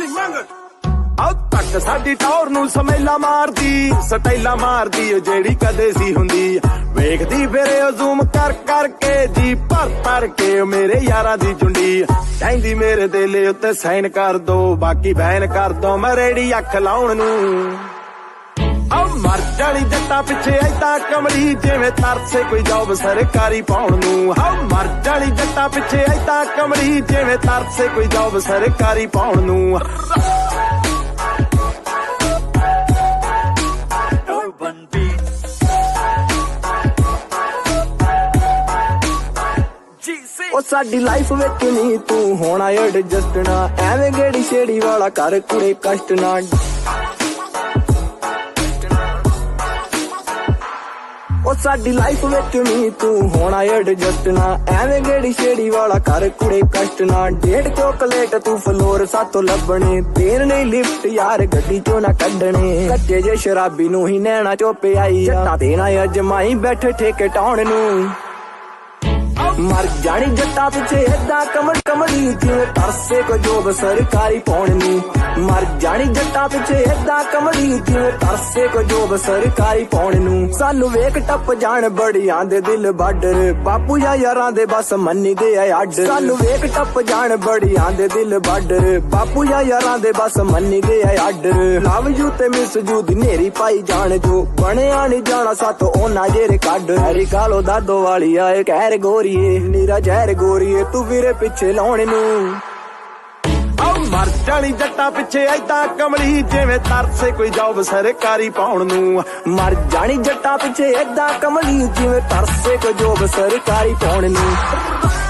ਤੱਕ ਸਾਡੀ ਟੌਰ ਨੂੰ ਸਮੈਲਾ ਮਾਰਦੀ, ਸਟਾਈਲਾ ਮਾਰਦੀ ਓ ਜਿਹੜੀ ਕਦੇ ਸੀ ਹੁੰਦੀ। ਵੇਖਦੀ ਫਿਰੇ ਓ ਜ਼ੂਮ ਕਰ ਕਰਕੇ ਜੀ, ਭਰ ਕੇ ਮੇਰੇ ਯਾਰਾਂ ਦੀ ਚੁੰਡੀ। ਕਹਿੰਦੀ ਮੇਰੇ ਦਿਲ ਉੱਤੇ ਸਾਈਨ ਕਰ ਦੋ, ਬਾਕੀ ਬੈਨ ਕਰ ਦੋ ਮੈਂ ਰੇੜੀ ਅੱਖ ਲਾਉਣ ਨੂੰ। ਮਰ ਜਾਣੀ ਜੱਟਾਂ ਪਿੱਛੇ ਏਦਾਂ ਕਮਲੀ, ਜਿਵੇਂ ਤਰਸੇ ਕੋਈ ਜੌਬ ਸਰਕਾਰੀ ਪਾਉਣ ਨੂੰ। ਮਰ ਜਾਣੀ ਜੱਟਾਂ ਪਿੱਛੇ ਏਦਾਂ ਕਮਲੀ, ਜਿਵੇਂ ਤਰਸੇ ਕੋਈ ਜੌਬ ਸਰਕਾਰੀ ਪਾਉਣ ਨੂੰ। ਉਹ ਸਾਡੀ ਲਾਈਫ ਵਿੱਚ ਨੀ ਤੂੰ ਹੋਣਾ ਐਡਜਸਟ ਨਾ, ਐਵੇਂ ਗੇੜੀ ਛੇੜੀ ਵਾਲਾ ਕਰ ਕੁੜੇ ਕਸ਼ਟ ਨਾ। ਉਹ ਸਾਡੀ ਲਾਈਫ ਵਿੱਚ ਨੀ ਤੂੰ ਹੋਣਾ ਐਡਜਸਟ ਨਾ, ਐਵੇਂ ਗੇੜੀ ਛੇੜੀ ਵਾਲਾ ਕਰ ਕੁੜੇ ਕਸ਼ਟ ਨਾ। 1.5 ਚੋਕਲੇਟ ਤੂੰ ਫਲੋਰ ਸਾਤੋਂ ਲੱਭਣੇ, ਦੇਣ ਨਹੀਂ ਲਿਫਟ ਯਾਰ ਗੱਡੀ ਚੋਂ ਨਾ ਕੱਢਣੇ। ਕੱਚੇ ਜੇ ਸ਼ਰਾਬੀ ਨੂੰ ਹੀ ਨੈਣਾ ਚੋਂ ਪਿਆਈ, ਜੱਟਾਂ ਦੇਣਾ ਅਜਮਾਈ ਬੈਠੇ ਠੇਕੇ ਟਾਉਣ ਨੂੰ। ਮਰ ਜਾਣੀ ਜੱਟਾਂ ਪਿੱਛੇ ਏਦਾਂ ਕਮਲੀ, ਜਿਵੇਂ ਤਰਸੇ ਕੋ ਜੋਬ ਸਰਕਾਰੀ ਪਾਉਣ ਨੂੰ। ਮਰ ਜਾਣੀ ਜੱਟਾਂ ਪਿੱਛੇ ਏਦਾਂ ਕਮਲੀ, ਜਿਵੇਂ ਤਰਸੇ ਕੋ ਜੋਬ ਸਰਕਾਰੀ ਪਾਉਣ ਨੂੰ। ਸਾਨੂੰ ਵੇਖ ਟੱਪ ਜਾਣ ਬੜੀਆਂ ਦੇ ਦਿਲ ਬਾਰਡਰ, ਬਾਪੂ ਜਾਂ ਯਾਰਾਂ ਦੇ ਬਸ ਮੰਨੀ ਦੇ ਆ ਅੱਡ। ਸਾਨੂੰ ਵੇਖ ਟੱਪ ਜਾਣ ਬੜੀਆਂ ਦੇ ਦਿਲ ਬਾਰਡਰ, ਬਾਪੂ ਜਾਂ ਯਾਰਾਂ ਦੇ ਬਸ ਮੰਨੀ ਦੇ ਆ ਅੱਡ। ਲਵ ਯੂ ਤੇ ਮਿਸ ਯੂ ਦੀ ਨੇਰੀ ਪਾਈ ਜਾਣ, ਜੋ ਬਣਿਆ ਨੀ ਜਾਣਾ ਸਾਤੋਂ ਉਹਨਾਂ ਜਿਹੜੇ ਕੱਢ। ਹੈਰੀ ਕਾਲੋ ਦਾਦੋ ਵਾਲੀ ਆਏ ਕਹਿਰ ਗੋਰੀਏ, ਨੀਰਾ ਜ਼ਹਿਰ ਗੋਰੀਏ ਤੂੰ ਵੀਰੇ ਪਿੱਛੇ ਲਾਉਣ ਨੂੰ। ਮਰ ਜਾਣੀ ਜੱਟਾਂ ਪਿੱਛੇ ਏਦਾਂ ਕਮਲੀ, ਜਿਵੇਂ ਤਰਸੇ ਕੋਈ ਜੌਬ ਸਰਕਾਰੀ ਪਾਉਣ ਨੂੰ। ਮਰ ਜਾਣੀ ਜੱਟਾਂ ਪਿੱਛੇ ਏਦਾਂ ਕਮਲੀ, ਜਿਵੇਂ ਤਰਸੇ ਕੋਈ ਜੌਬ ਸਰਕਾਰੀ ਪਾਉਣ ਨੂੰ।